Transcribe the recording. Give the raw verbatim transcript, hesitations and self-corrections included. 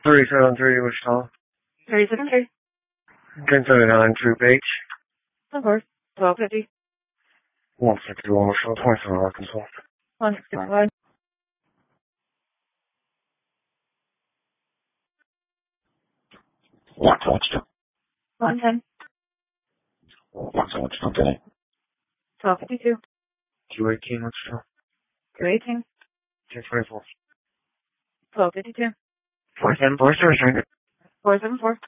three seven three, Wichita. three seven three. ten seventy-nine, Troop H. Of course. twelve fifty. one fifty-one, Wichita, twenty-seven, Arkansas. one sixty-five. one touched. one ten. one touched, okay. twelve fifty-two. two eighteen, Wichita. two eighteen. ten twenty-four. twelve fifty-two. four seven four, sir. four seven four.